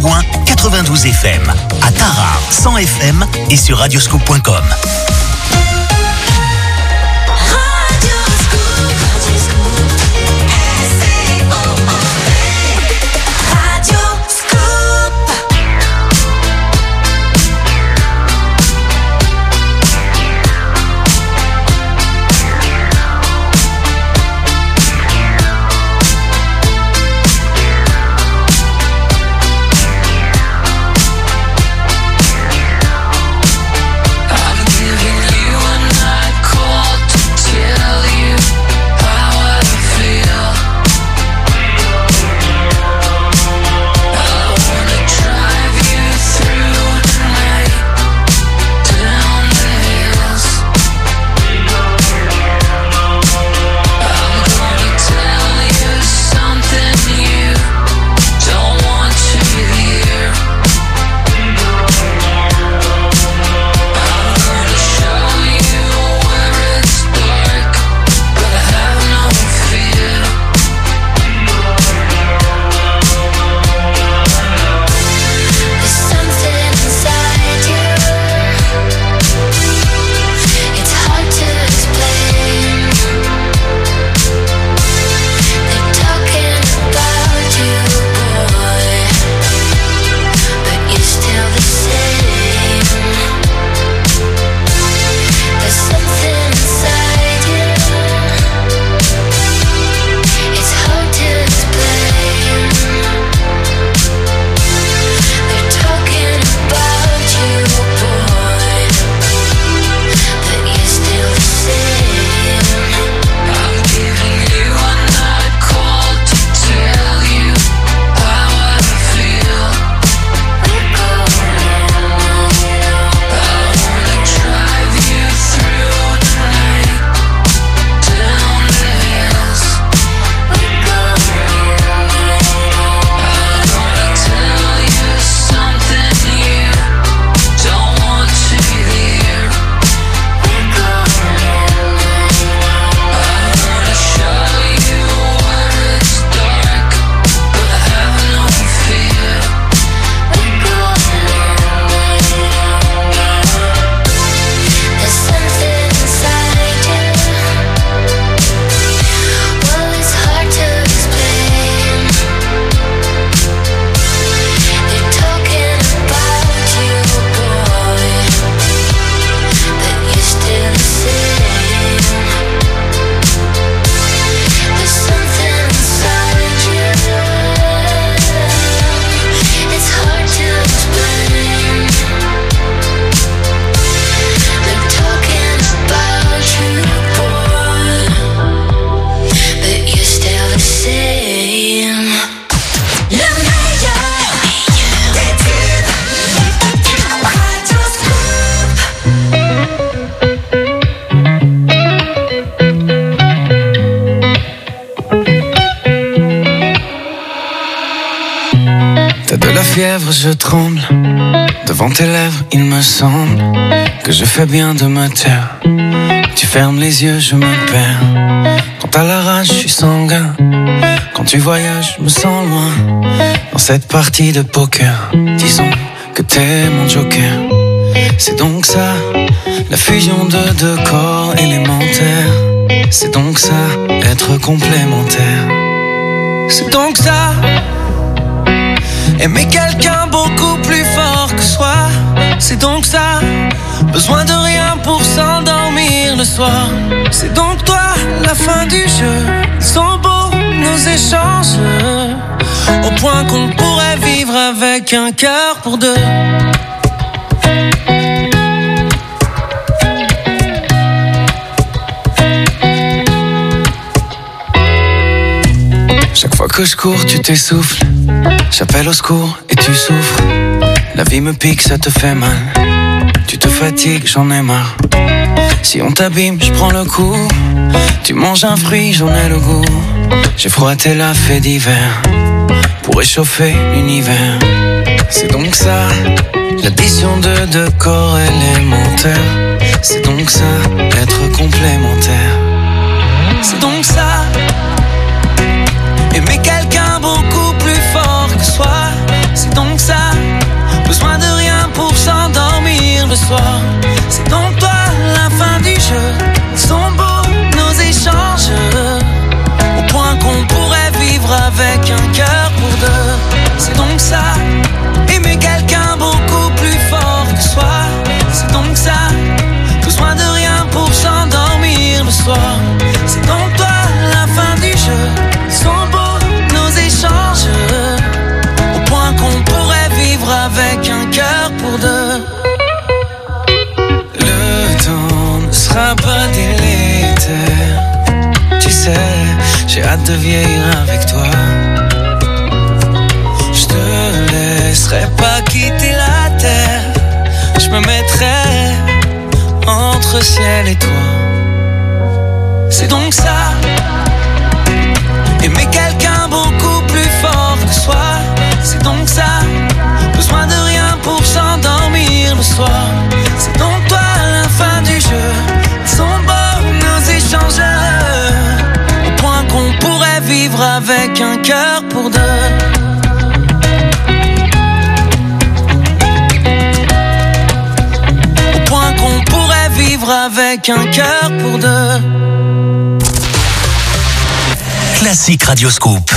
Saint-Ouen, 92 FM. À Tarare, 100 FM et sur radioscoop.com. Je tremble devant tes lèvres, il me semble que je fais bien de me taire. Tu fermes les yeux, je me perds. Quand t'as la rage, je suis sanguin. Quand tu voyages, je me sens loin. Dans cette partie de poker, disons que t'es mon joker. C'est donc ça, la fusion de deux corps élémentaires. C'est donc ça, être complémentaire. C'est donc ça, aimer quelqu'un beaucoup plus fort que soi. C'est donc ça, besoin de rien pour s'endormir le soir. C'est donc toi, la fin du jeu. Ils sont beaux nos échanges, au point qu'on pourrait vivre avec un cœur pour deux. Chaque fois que je cours, tu t'essouffles. J'appelle au secours et tu souffres. La vie me pique, ça te fait mal. Tu te fatigues, j'en ai marre. Si on t'abîme, je prends le coup. Tu manges un fruit, j'en ai le goût. J'ai froissé la fée d'hiver pour réchauffer l'univers. C'est donc ça, l'addition de deux corps élémentaires. C'est donc ça, être complémentaire. C'est donc ça, aimer quelqu'un beaucoup plus fort que soi. C'est donc ça, de vieillir avec toi. Je te laisserai pas quitter la terre. Je me mettrai entre ciel et toi. C'est donc ça, aimer quelqu'un beaucoup plus fort que soi. C'est donc ça, besoin de rien pour s'endormir le soir. C'est donc toi la fin du jeu, sont beaux nos échanges, au point qu'on pourrait vivre avec un cœur pour deux. Au point qu'on pourrait vivre avec un cœur pour deux. Classique Radio Scoop.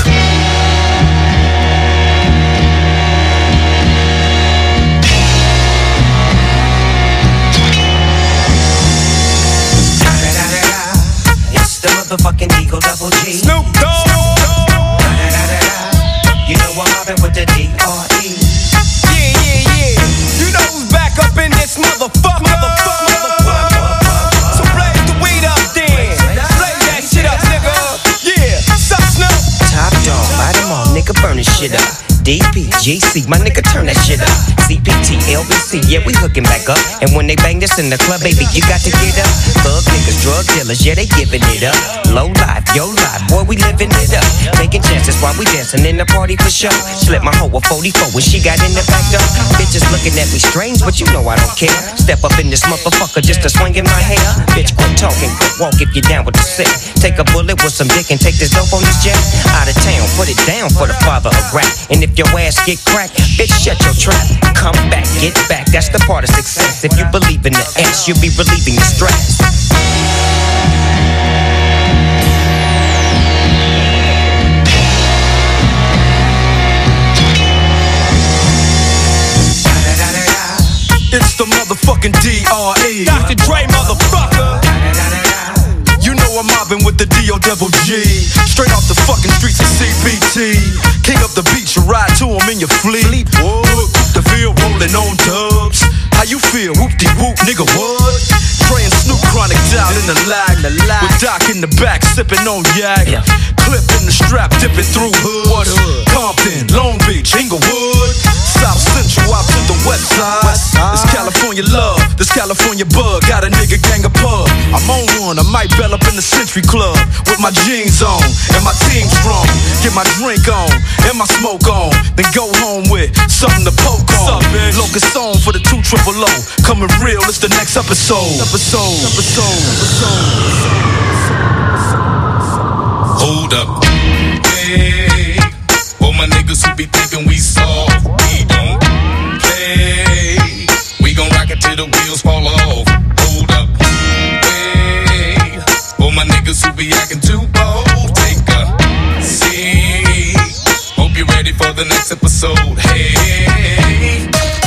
It's the motherfucking Eagle Double G. Snoop Dogg. You know I'm mobbing with the D.R.E. Yeah. You know who's back up in this motherfucker. So blaze the weed up then. Blaze that shit up, nigga. Yeah, sup, Snoop? Top dog, light them all, nigga, burn this shit up. DP, GC, my nigga, turn that shit up. CPT, LBC, yeah, we hooking back up. And when they bang this in the club, baby, you got to get up. Thug niggas, drug dealers, yeah, they giving it up. Low life, yo life, boy, we living it up. Taking chances while we dancing in the party for sure. Slip my hoe a 44 when she got in the back door. Bitches looking at me strange, but you know I don't care. Step up in this motherfucker just to swing in my hair. Bitch, quit talking, quit walk if you're down with the sick. Take a bullet with some dick and take this dope on this jet. Out of town, put it down for the father of rap. And if your ass get cracked, bitch, shut your trap. Come back, get back, that's the part of success. If you believe in the ass, you'll be relieving the stress. It's the motherfucking D.R.E. Dr. Dre, motherfucker. You know I'm mobbing with the D.O.G. Straight off the fucking streets of CPT. King up the beach, you ride to him in your fleet. Whoop, the field rolling on dubs. How you feel? Whoop-de-whoop, nigga, what? Dre and Snoop Chronic down in the lag. With Doc in the back, sipping on yak. Clip in the strap, dipping through hood. Compton, Long Beach, Inglewood. South Central out to the west side. It's California love, this California bug. Got a nigga gang of pub. I'm on one, I might bell up in the Century Club. With my jeans on, and my team strong. Get my drink on, and my smoke on. Then go home with something to poke on. Locust on for the 200. Coming real, it's the next episode. Hold up. Hey, all my niggas who be thinking we soft, we don't play. We gon' rock it till the wheels fall off. Hold up. Hey, all my niggas who be acting too bold, take a seat. Hope you're ready for the next episode. Hey.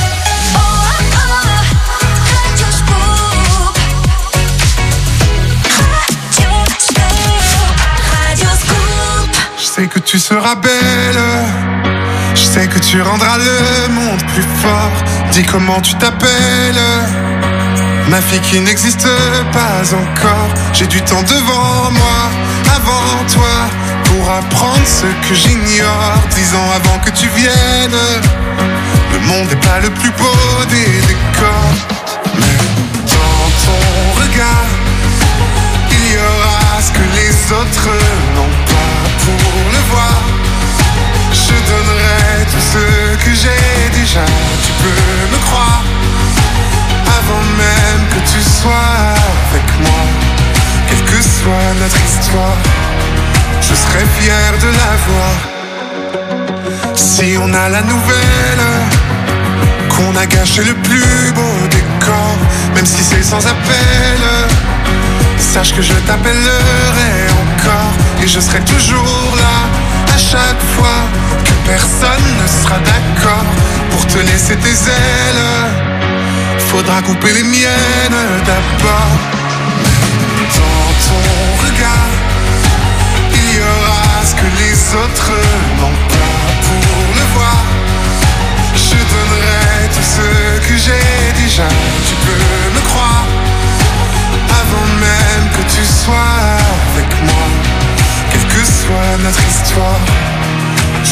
Je sais que tu seras belle, je sais que tu rendras le monde plus fort. Dis comment tu t'appelles, ma fille qui n'existe pas encore. J'ai du temps devant moi, avant toi, pour apprendre ce que j'ignore. 10 ans avant que tu viennes, le monde n'est pas le plus beau des décors. Mais dans ton regard, il y aura ce que les autres n'ont pas. Pour le voir, je donnerai tout ce que j'ai déjà. Tu peux me croire, avant même que tu sois avec moi. Quelle que soit notre histoire, je serai fier de la voir. Si on a la nouvelle qu'on a gâché le plus beau décor, même si c'est sans appel, sache que je t'appellerai encore. Et je serai toujours là, à chaque fois que personne ne sera d'accord. Pour te laisser tes ailes, faudra couper les miennes d'abord. Dans ton regard, il y aura ce que les autres n'ont pas. Pour le voir, je donnerai tout ce que j'ai déjà. Tu peux me croire, avant même que tu sois avec moi. Quelle que soit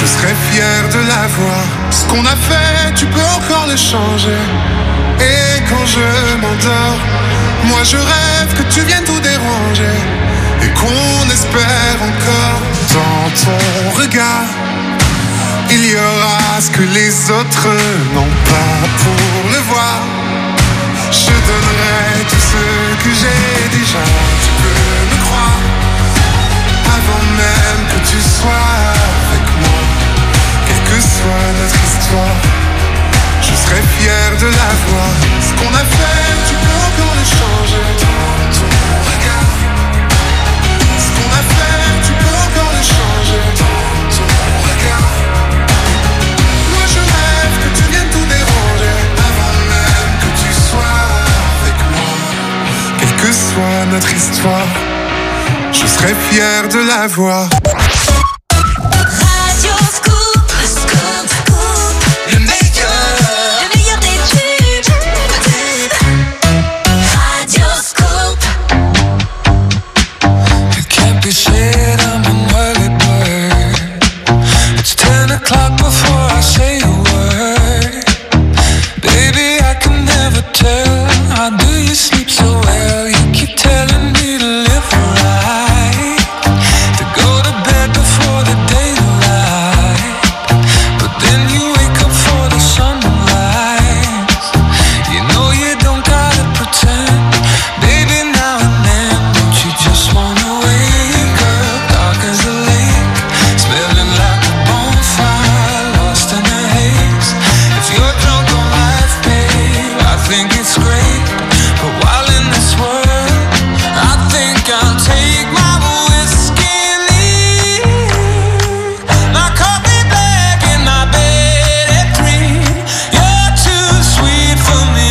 je serais fier de l'avoir. Ce qu'on a fait, tu peux encore le changer. Et quand je m'endors, moi je rêve que tu viennes tout déranger. Et qu'on espère encore dans ton regard. Il y aura ce que les autres n'ont pas pour le voir. Je donnerai tout ce que j'ai déjà, tu peux me croire. Avant même que tu sois avec moi, quelle que soit notre histoire, je serai fier de l'avoir. Ce qu'on a fait, tu peux encore le changer dans ton regard. Ce qu'on a fait, tu peux encore le changer dans ton regard. Moi je rêve que tu viennes tout déranger avant même que tu sois avec moi. Quelle que soit notre histoire, je serais fier de l'avoir. Radio Scoop, Scoop, Scoop. Le meilleur des tubes. Radio Scoop. It can't be said I'm an early bird. It's 10 o'clock before I say a word. Baby, I can never tell. How do you sleep so well? You keep telling me to live right, to go to bed before the daylight. But then you wake up for the sunrise. You know you don't gotta pretend. Baby, now and then, don't you just wanna wake up? Dark as a lake, smelling like a bonfire, lost in the haze. If you're drunk on life, babe, I think it's great. But while in this world, I think I'll take my whiskey and leave. My coffee black and my bed at 3. You're too sweet for me.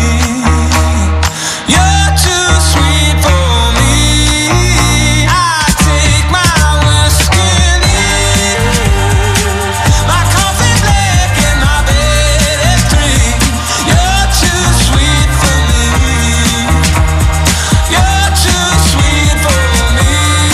You're too sweet for me. I take my whiskey and leave. My coffee black and my bed at 3. You're too sweet for me. You're too sweet for me.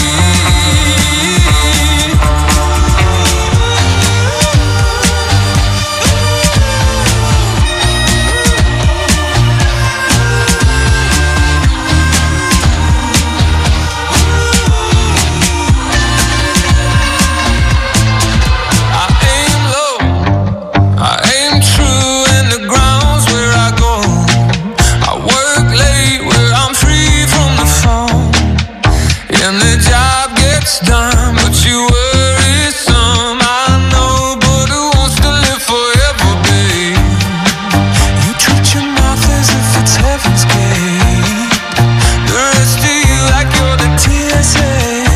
I aim low, I aim true, and the ground's where I go. I work late where I'm free from the phone, and the job gets done, but you worry some. I know, but who wants to live forever, babe? You treat your mouth as if it's heaven's gate. The rest of you like you're the TSA.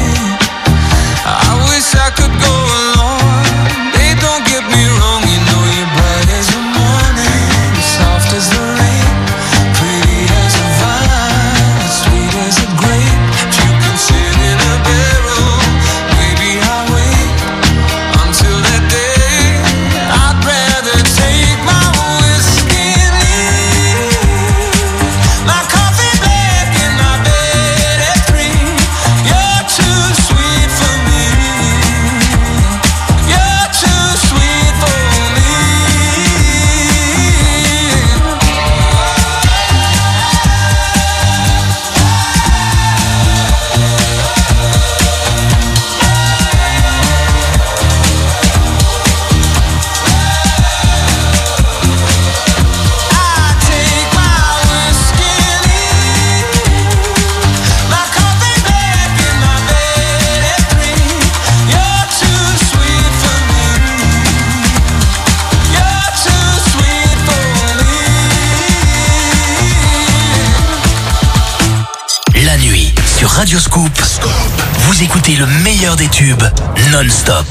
I wish I could go along. They don't get me wrong, you know you're bright as the morning, soft as the rain, pretty as a vine, sweet as a grape. If you can sit in a barrel, maybe I'll wait until that day. I'd rather take my whiskey and leave. My coffee black and my bed at 3. You're too sweet for me. You're too sweet for me. I take my whiskey and leave. My coffee black and my bed at 3. You're too sweet for me. You're too sweet for me. La nuit, sur Radio Scoop, vous écoutez le meilleur des tubes non-stop.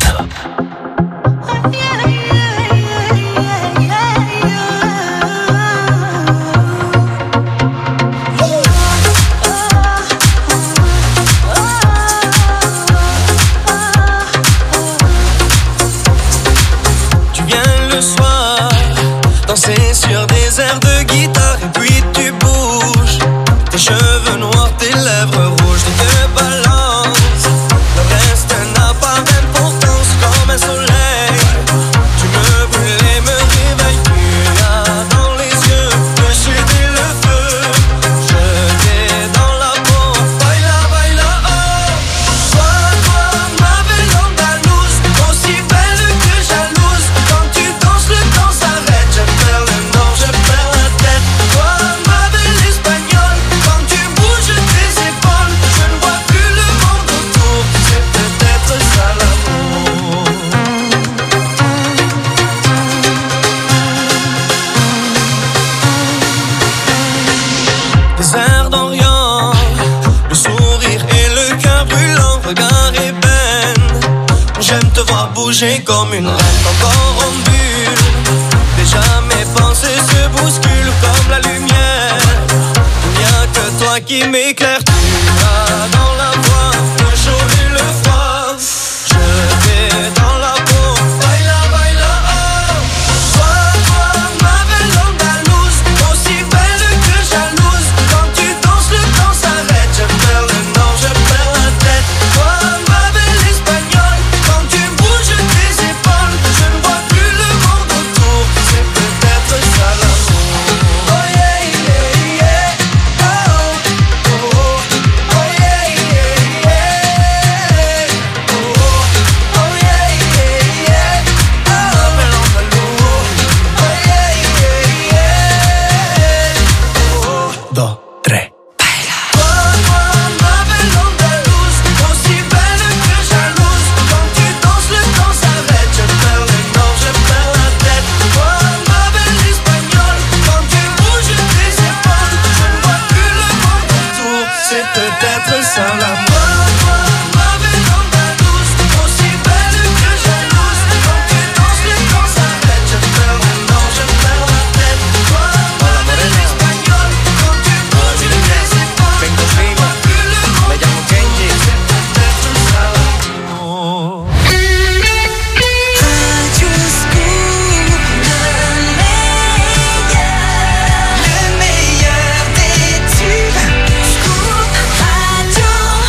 Tu viens le soir, danser sur des airs de guitare, et puis tu bouges. Tes cheveux noirs, tes lèvres rouges, tu te balances. Le reste n'a pas d'importance, comme te voir bouger comme une reine, encore en bulle. Déjà mes pensées se bousculent comme la lumière. Il n'y a que toi qui m'éclaire. Tu as dans la voix le chaud et le froid. Je vais dans la peau. Baila, baila, oh. Toi, ma belle andalouse, aussi belle que jalouse. Quand tu danses, le temps s'arrête. Je perds le nord, je perds la tête. Toi, ma belle espagnole, quand tu bouges tes épaules, je ne vois plus le monde autour. C'est peut-être ça l'amour. Oh yeah, yeah, yeah. Oh, oh, oh. Oh yeah, yeah, yeah. Oh, oh yeah, yeah, yeah. Oh, belle andalouse. Oh yeah, yeah, yeah. Oh, 2, 3. ma belle andalouse, aussi belle que jalouse. Quand tu danses, le temps s'arrête. Je perds le nord, je perds la tête. Toi, ma belle espagnole, quand tu bouges tes épaules, je ne vois plus le monde autour. C'est peut-être ça l'amour. Ma belle andalouse, aussi belle que jalouse. Quand tu danses, le temps s'arrête. Je perds le nord, je perds la tête. Toi, ma belle espagnole, quand tu bouges tes épaules, je ne vois plus le monde autour. C'est peut-être ça l'amour. Radio Scoop, le meilleur des tubes. Scoop Radio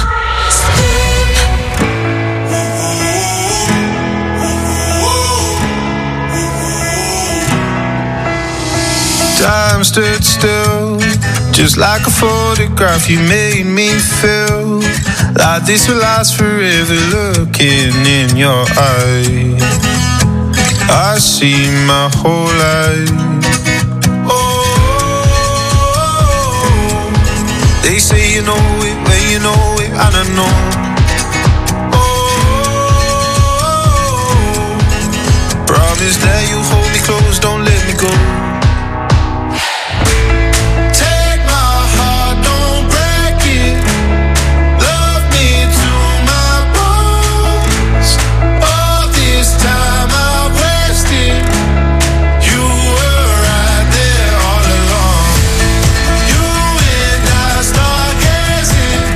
Scoop. Time stood still, just like a photograph. You made me feel like this will last forever. Looking in your eyes, I see my whole life. Oh, they say you know it when you know it, and I know. Oh, promise that you'll hold me close, don't let me go. Take my heart, don't break it. Love me to my bones. All this time I wasted. You were right there all along. You and I start gazing,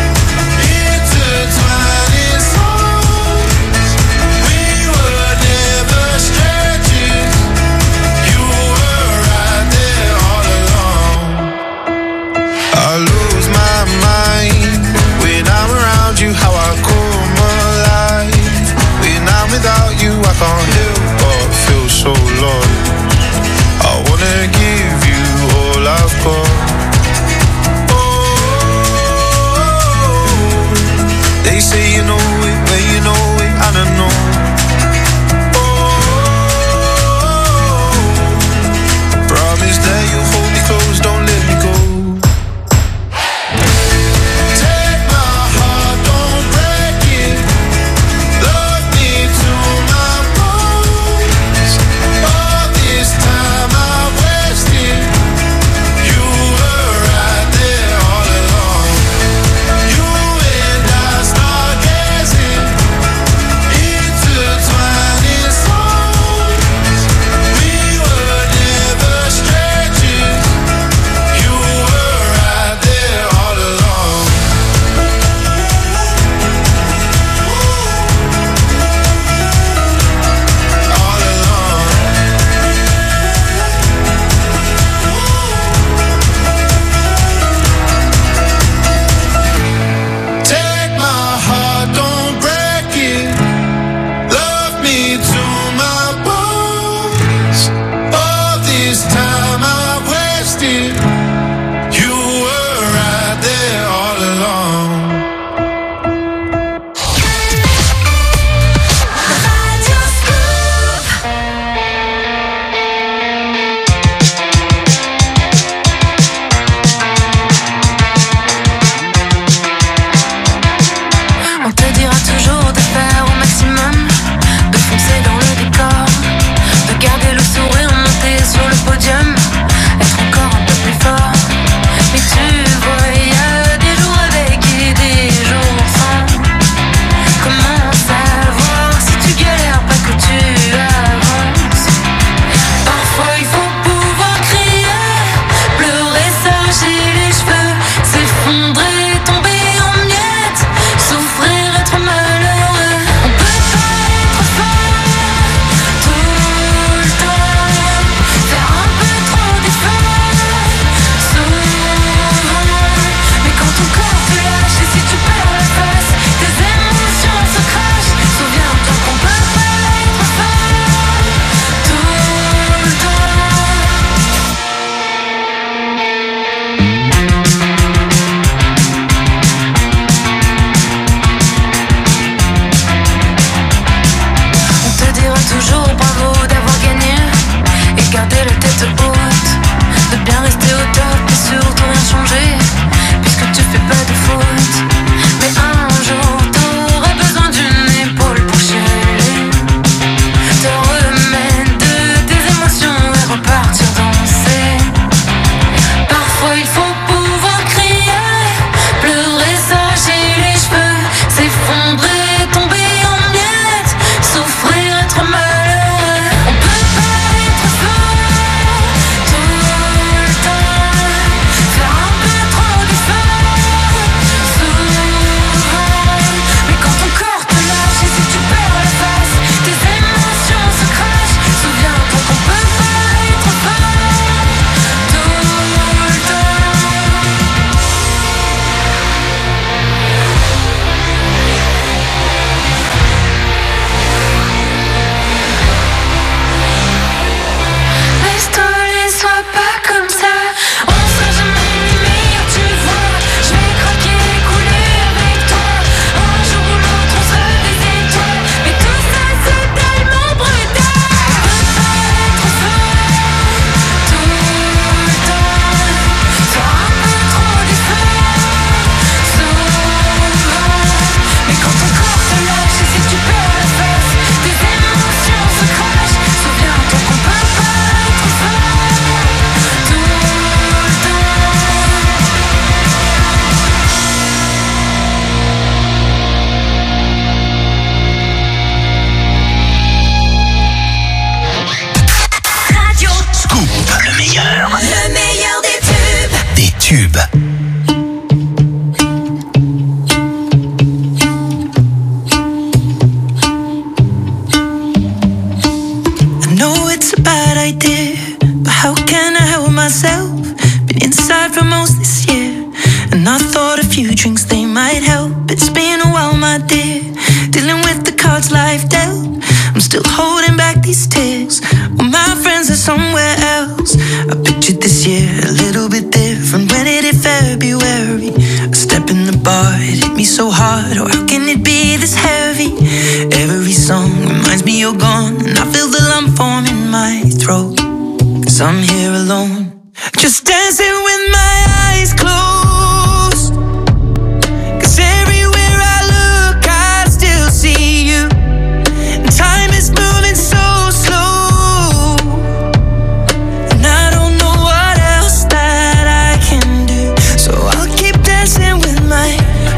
intertwining souls. We were never strangers. You were right there all along. I lose my mind when I'm around you. How I come alive when I'm without you. I can't help but feel so lost. I wanna give you all I've got. Oh, they say you know it when you know it, and I know. Oh, promise that you'll hold me close, don't let me go. Take my heart, don't break it. Love me to my bones. idea, but how can I help myself? Been inside for most this year, and I thought a few drinks they might help. It's been a while, my dear, dealing with the cards life dealt. I'm still holding back these tears, well, my friends are somewhere else. I pictured this year a little bit different when it hit February. A step in the bar, it hit me so hard, oh, how can it be this heavy? Every song reminds me you're gone, and I feel the lump form in my throat, 'cause I'm here alone, just dancing with my eyes closed. 'Cause everywhere I look, I still see you. And time is moving so slow, and I don't know what else that I can do. So I'll keep dancing with my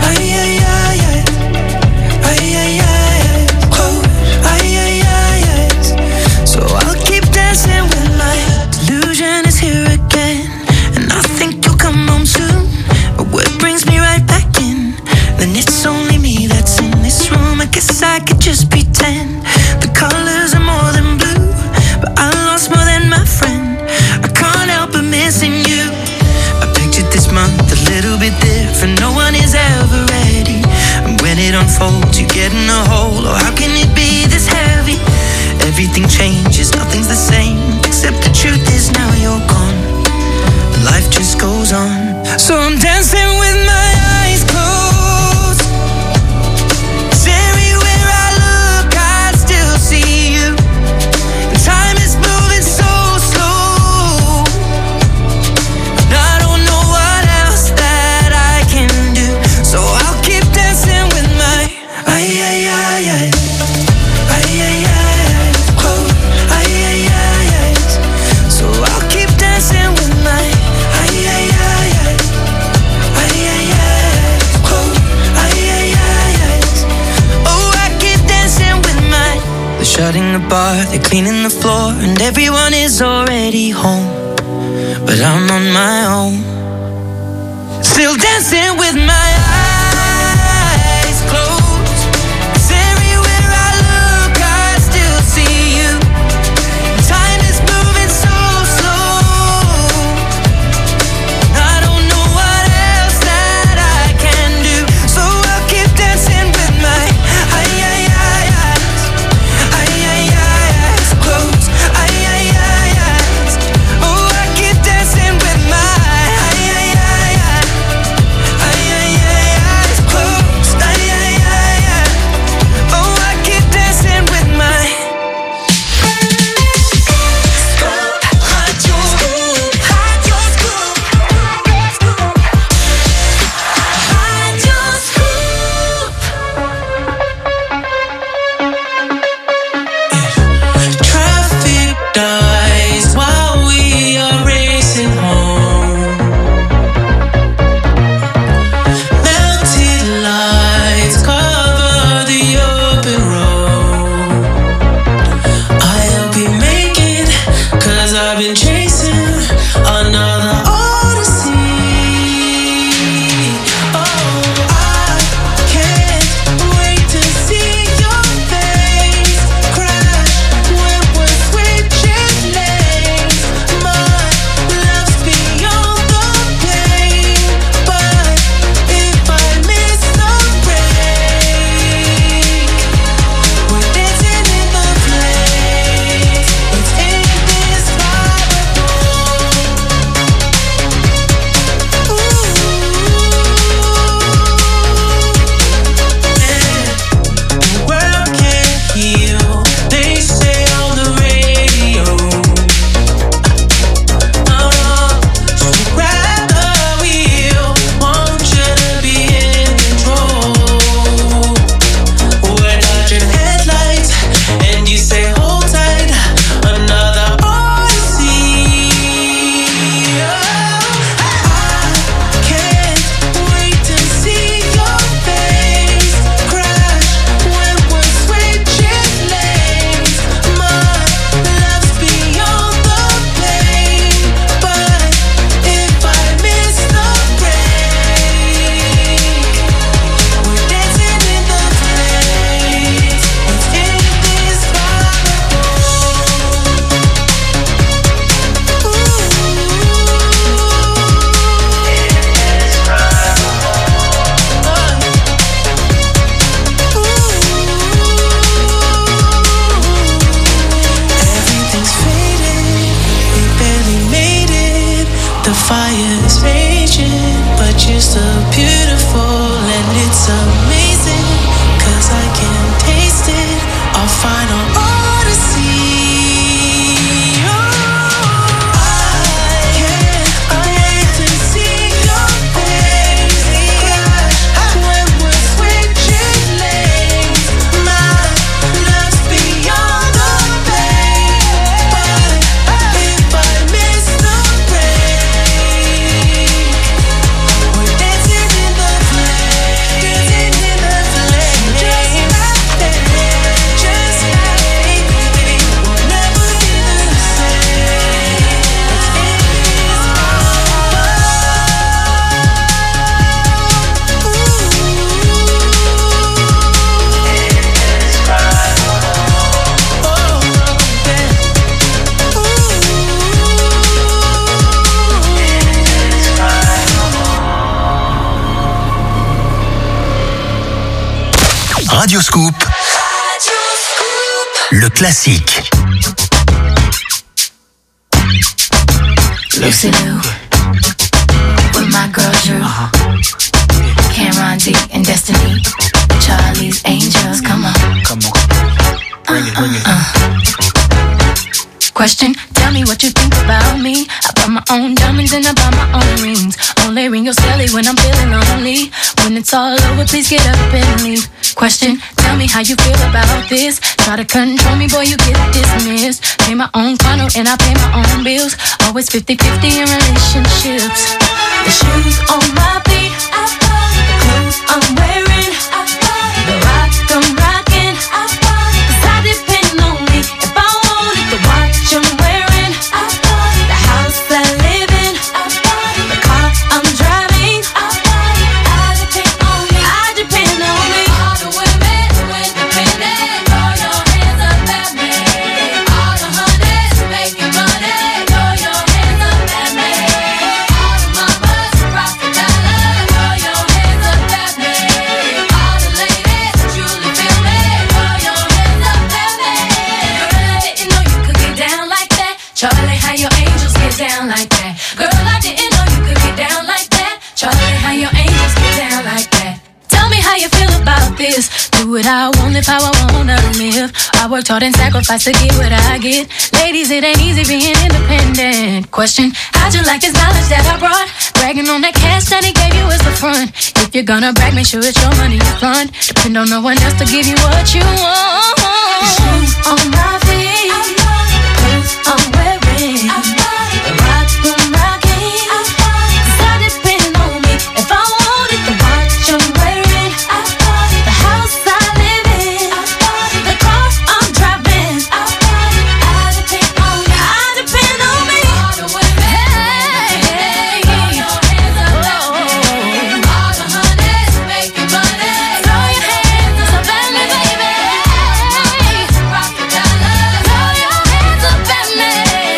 so I'll keep dancing with my delusion is here again, and I think you'll come home soon. But what brings me right back in? Then it's only me that's in this room. I guess I could just pretend the colors are more than blue, but I lost more than my friend. I can't help but missing you. I pictured this month a little bit different. No one is ever ready, and when it unfolds, you get in a hole. Oh, how can it be this heavy? Everything changes, nothing's the same, except the truth is now you're gone, and life just goes on. So I'm dancing with my eyes closed, 'cause everywhere I look, I still see you. And time is moving so slow, and I don't know what else that I can do. So I'll keep dancing with my so I'll keep dancing with my oh, I keep dancing with my. They're shutting the bar, they're cleaning the floor, and everyone is already home, but I'm on my own, still dancing with my eyes closed. 'Cause everywhere I look, I still see you. Time is moving so slow, I don't know what else that I can do. So I'll keep dancing with my eyes closed. Oh, I keep dancing with my eyes closed. Oh, I keep dancing with my traffic dies while we are racing home. Melted lights cover the open road. I hope you make it, 'cause I've been chasing another odyssey. Oh, I can't wait to see your face crash when we're switching lanes. My love's beyond the pain, but if I miss the break, we're dancing in the flames. It's indescribable. fire's raging, but you're still beautiful and it's amazing, 'cause I can taste it, our final odyssey. Radio Scoop, le classique. Lucy Liu, with my girl Drew, Cameron D and Destiny, Charlie's Angels, come on. Bring it. Question, tell me what you think about me. I buy my own diamonds and I buy my own rings. Only ring your celly when I'm feeling lonely. When it's all over, please get up and leave. Question, tell me how you feel about this. Try to control me, boy, you get dismissed. Pay my own condo and I pay my own bills. Always 50-50 in relationships. The shoes on my feet, the clothes I'm wearing, the rock I'm rocking, 'cause I depend on me. If I wanted the watch I'm wearing, the house I live in, the car I'm driving, I depend on me. I depend on me. All the women who independent, throw your hands up at me. All the honeys making money, throw your hands up at me. All the mamas who rock the dollar, throw your hands up at me. All the ladies who truly feel me, throw your hands up at me. Girl, I didn't know you could get down like that. Charlie, how your angels get down like that. Girl, I didn't know you could get down like that. Charlie, how your angels get down like that. Tell me how you feel about this. Do what I want, live how I wanna live. I worked hard and sacrificed to get what I get. Ladies, it ain't easy being independent. Question, how'd you like this knowledge that I brought? Bragging on that cash that he gave you is the front. If you're gonna brag, make sure it's your money you fund. Depend on no one else to give you what you want. Shoes on my feet, clothes I'm wearing, the rock I'm rocking, 'cause I depend on me. If I wanted the watch I'm wearing, the house I live in, the car I'm driving, I depend on me. I depend on me. All the women, hey, throw your hands up at me. All the honeys making money, throw your hands up at me, baby. Rock the dollar, throw your hands up at me.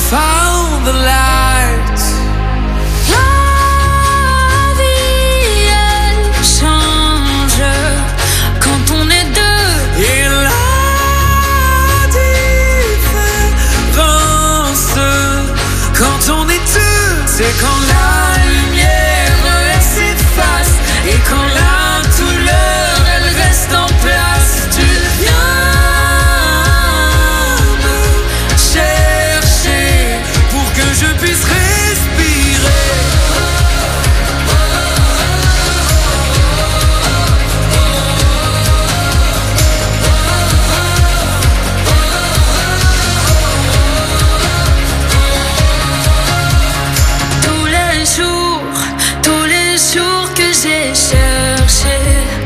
found the light. La vie, elle change quand on est deux. Et la différence quand on est deux, c'est quand la lumière elle s'efface et quand la douleur elle reste en place. Tu viens me chercher pour que je puisse respirer. Tous les jours que j'ai cherché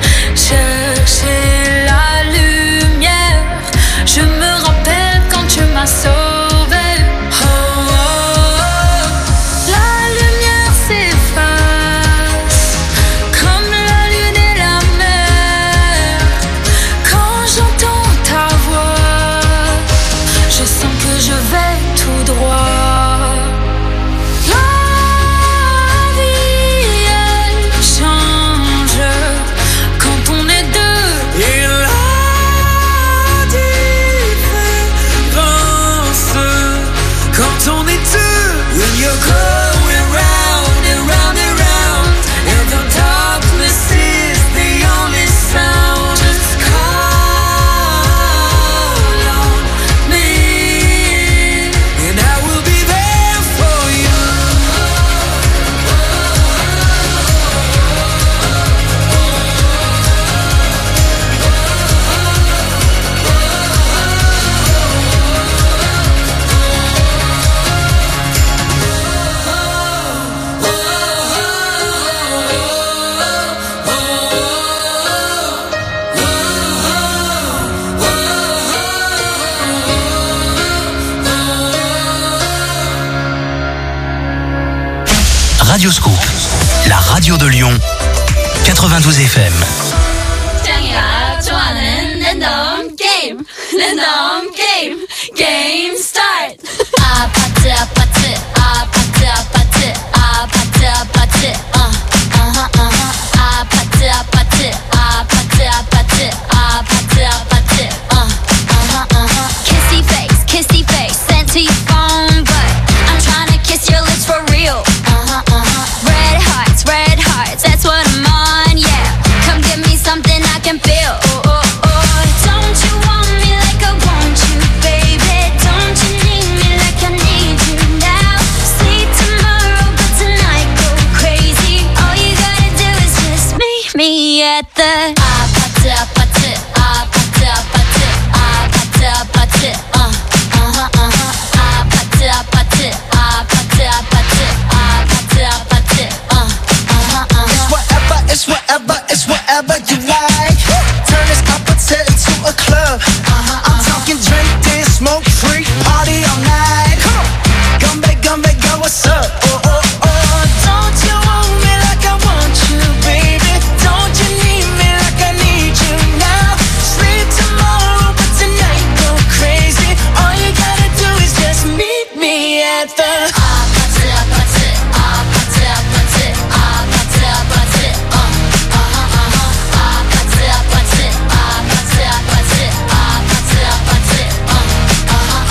la lumière, je me rappelle quand tu m'as sauvé. Oh, oh, oh. La lumière s'efface comme la lune et la mer. Quand j'entends ta voix, je sens que je vais tout droit. La vie, elle change quand on est deux. Et la différence quand on est deux. When you're going round and round and round, and the darkness is the only sound. Just call on me, and I will be there for you. Radioscoop, la radio de Lyon, 92 FM. Random game, game start. Apache, apache, apache, apache, apache, apache, apache, apache, apache, apache, apache, apache, kissy face, sent to your phone, but I'm tryna kiss your lips for real. Red hearts, that's what I'm on, yeah. Come give me something I can feel. Don't you want me like I want you, baby? Don't you need me like I need you now? Sleep tomorrow, but tonight go crazy. All you gotta do is just meet me at the apache, apache, apache, apache, apache, apache, apache, apache, apache, apache, apache, apache, It's whatever, it's whatever you like. Turn this opposite into a club. I'm talking drink, dance, smoke, free, party all night. Gumbe, girl, what's up? Don't you want me like I want you, baby? Don't you need me like I need you now? Sleep tomorrow, but tonight go crazy. All you gotta do is just meet me at the apache, apache, apache, apache, apache, apache, apache, apache, apache, apache, apache, apache,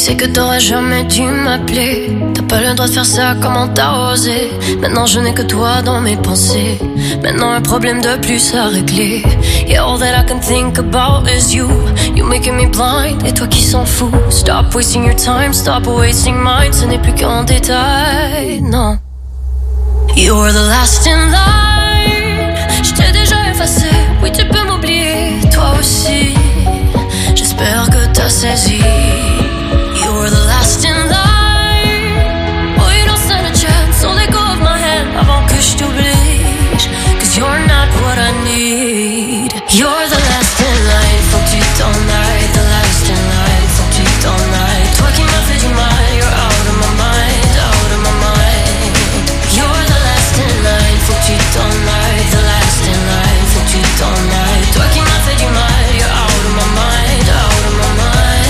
sais que t'aurais jamais dû m'appeler. T'as pas le droit de faire ça, comment t'as osé? Maintenant je n'ai que toi dans mes pensées. Maintenant un problème de plus à régler. Yeah, all that I can think about is you. You making me blind, et toi qui s'en fous. Stop wasting your time, stop wasting mine. Ce n'est plus qu'en détail, non. You're the last in line. Je t'ai déjà effacé, oui tu peux m'oublier, toi aussi. J'espère que t'as saisi. You're the last in line. Oh, you don't stand a chance, so let go of my hand avant que je t'oblige. Cause you're not what I need. You're the last in line, faut que tu t'en ailles. The last in line, faut que tu t'en ailles. Toi qui m'as fait du mal, you're out of my mind, out of my mind. You're the last in line, faut que tu t'en ailles. The last in line, faut que tu t'en ailles. Toi qui m'as fait du mal, you're out of my mind, out of my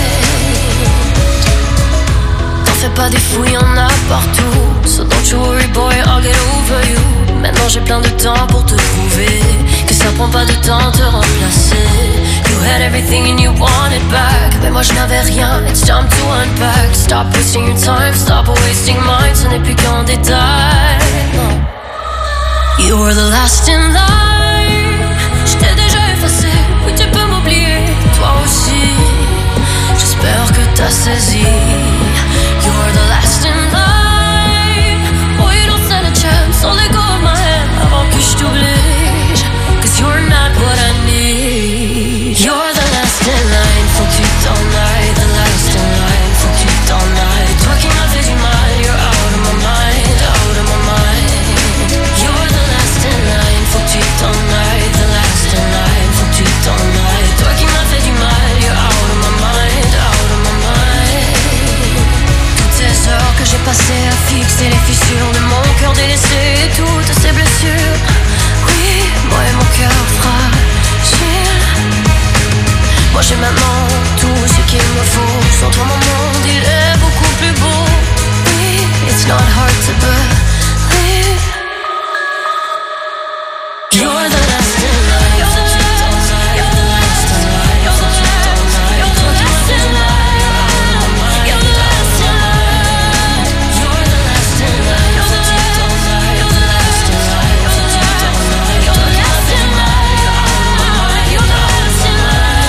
mind. T'en fais pas des fous, y'en a partout. So don't you worry boy, I'll get over you. Maintenant j'ai plein de temps pour te prouver que ça prend pas de temps de remplacer. You had everything and you want it back. Mais moi je n'avais rien, it's time to unpack. Stop wasting your time, stop wasting mine. Ce n'est plus qu'en détail, non. You were the last in line. Je t'ai déjà effacé, oui tu peux m'oublier, toi aussi. J'espère que t'as saisi. You were the last in line. Oh you don't stand a chance, so let go of my hand avant que je t'oblige. Cause you're not what I need. You're the last in line, faut que tu t'en ailles. The last in line, faut que tu t'en ailles. Toi qui m'as fait du mal, you're out of my mind, out of my mind. You're the last in line, faut que tu t'en ailles. The last in line, faut que tu t'en ailles. Toi qui m'as fait du mal, you're out of my mind, out of my mind. Toutes ces heures que j'ai passées à fixer les fissures de mon cœur délaissé et toutes ces blessures. Oui, moi et mon cœur fragile. Moi j'ai maintenant tout ce qu'il me faut. Sans toi mon monde il est beaucoup plus beau. Oui, it's not hard to believe. You're the last in line. Faut que tu t'en ailles. You're the last in line. Faut que tu t'en ailles. You're the last in line. You're the last in line. You're the last in line. Faut que tu t'en ailles. You're the last in line. Faut que tu t'en ailles. You're the last in line. You're the last in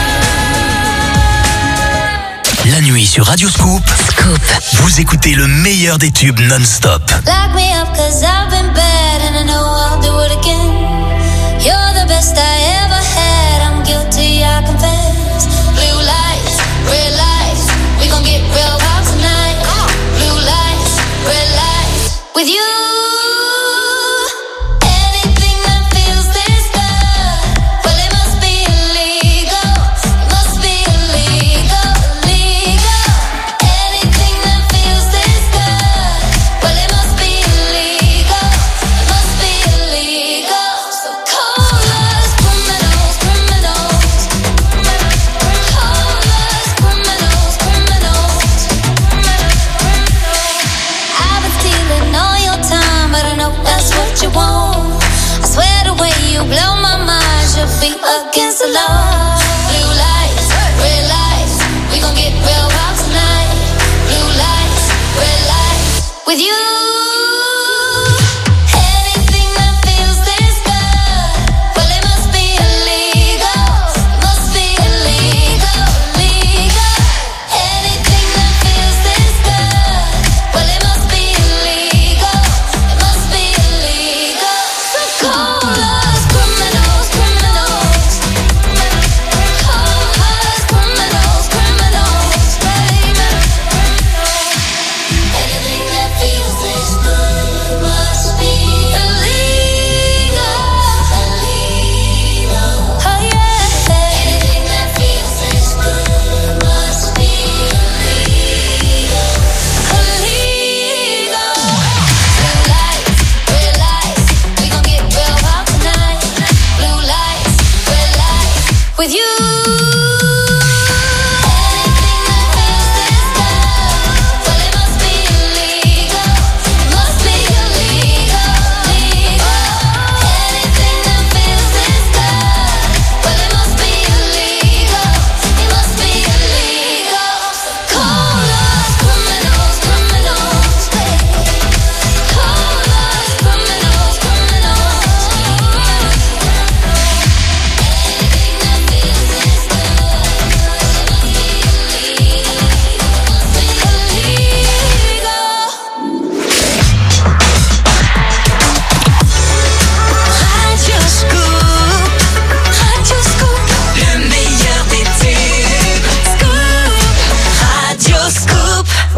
line. La nuit sur Radio Scoop, vous écoutez le meilleur des tubes non-stop. Lock me up cause I've been bad and I know I'll do it again. You're the best I ever had, I'm guilty, I confess. Blue lights, red lights, we gon' get real wild tonight. Blue lights, red lights, with you. Anything that feels this good, well it must be illegal. It must be illegal, illegal. Anything that feels this good, well it must be illegal. It must be illegal. So call us criminals, criminals. Call us criminals, criminals. I've been stealing all your time, but I know that's what you want. I swear the way you blow my mind should be against the law. Blue lights, red lights, we gon' get real wild tonight. Blue lights, red lights, with you. Anything that feels this good, well it must be illegal. It must be illegal, illegal. Anything that feels this good, well it must be illegal. It must be illegal. So call us criminals, criminals.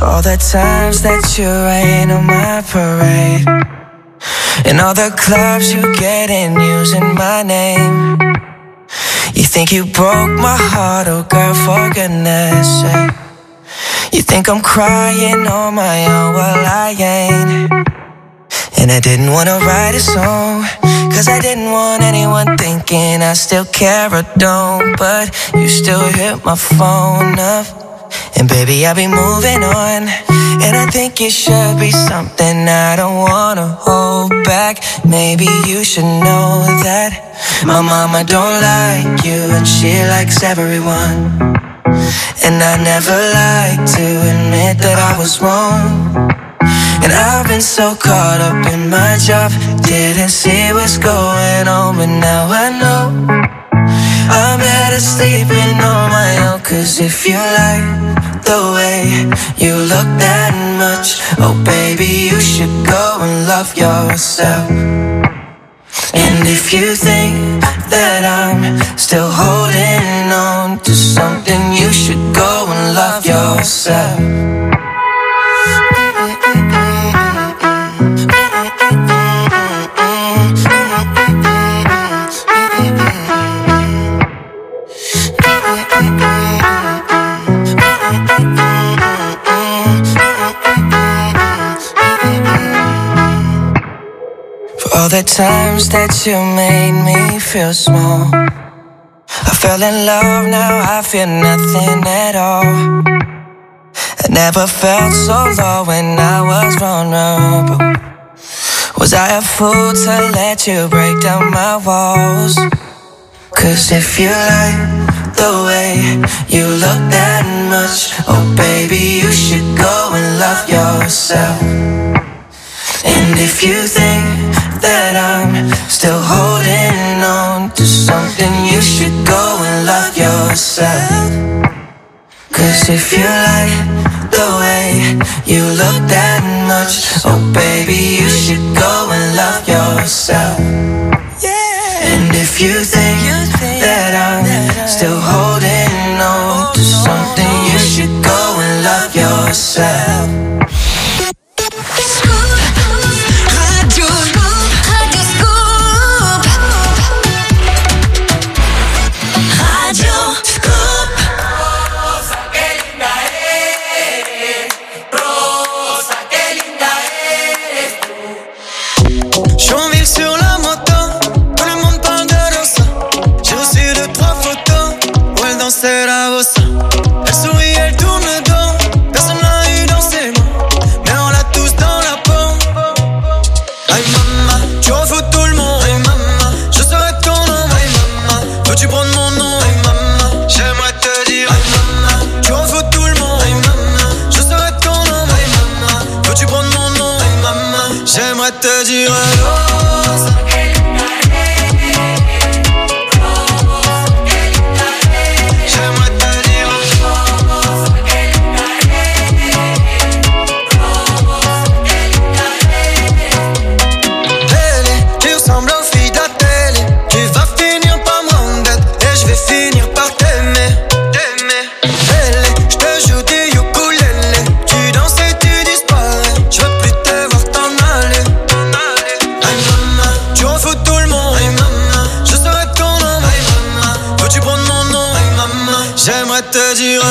all the times that you rain on my parade, and all the clubs you get in using my name. You think you broke my heart, oh girl, for goodness sake. You think I'm crying on my own, well I ain't. And I didn't wanna write a song, cause I didn't want anyone thinking I still care or don't. But you still hit my phone up, and baby I'll be moving on. And I think it should be something I don't wanna hold back. Maybe you should know that my mama don't like you and she likes everyone. And I never like to admit that I was wrong. And I've been so caught up in my job, didn't see what's going on, but now I know I'm better sleeping on my own. Cause if you like the way you look that much, oh baby, you should go and love yourself. And if you think that I'm still holding on to something, you should go and love yourself. All the times that you made me feel small, I fell in love, now I feel nothing at all. I never felt so low when I was vulnerable. Was I a fool to let you break down my walls? Cause if you like the way you look that much, oh baby, you should go and love yourself. And if you think that I'm still holding on to something, you should go and love yourself. Cause if you like the way you look that much, oh baby, you should go and love yourself. And if you think that I'm still holding on to something, you should go and love yourself. Elle sourit, elle tourne le dos, personne l'a eu dans ses mains, mais on l'a tous dans la peau. Aïe maman, tu en fous tout le monde. Aïe maman, je serai ton nom. Aïe maman, veux-tu prendre mon nom? Aïe maman, j'aimerais te dire. Aïe maman, tu en fous tout le monde. Aïe maman, je serai ton nom. Aïe maman, veux-tu prendre mon nom? Aïe maman, j'aimerais te dire. Te dire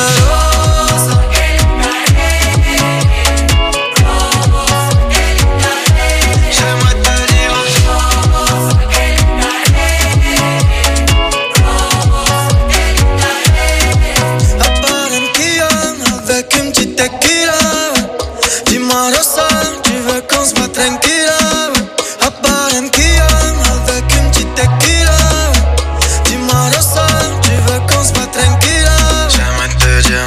avec une petite tequila. Dis-moi Rosa, tu veux qu'on se mette tranquilla. À Barranquilla avec une petite tequila. Dis-moi Rosa, tu veux qu'on se mette tranquilla. J'aimerais te dire.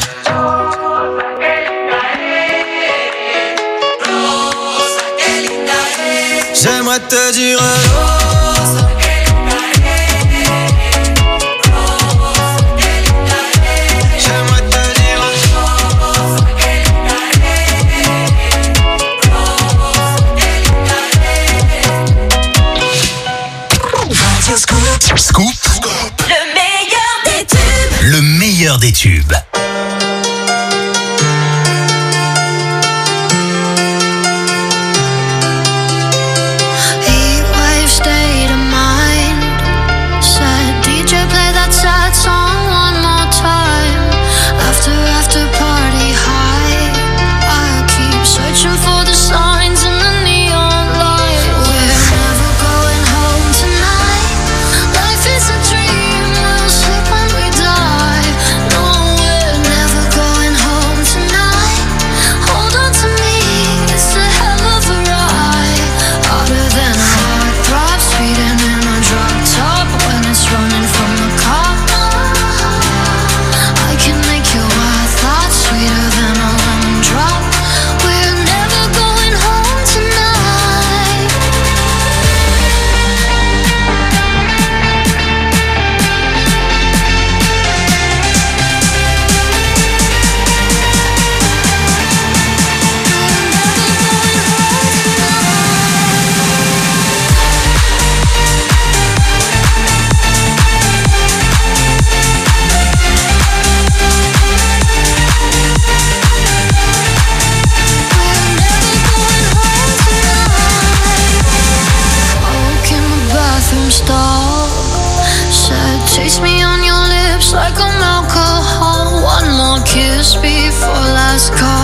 J'aimerais te dire Rosa. Scoop. Le meilleur des tubes. Le meilleur des tubes. push before last call.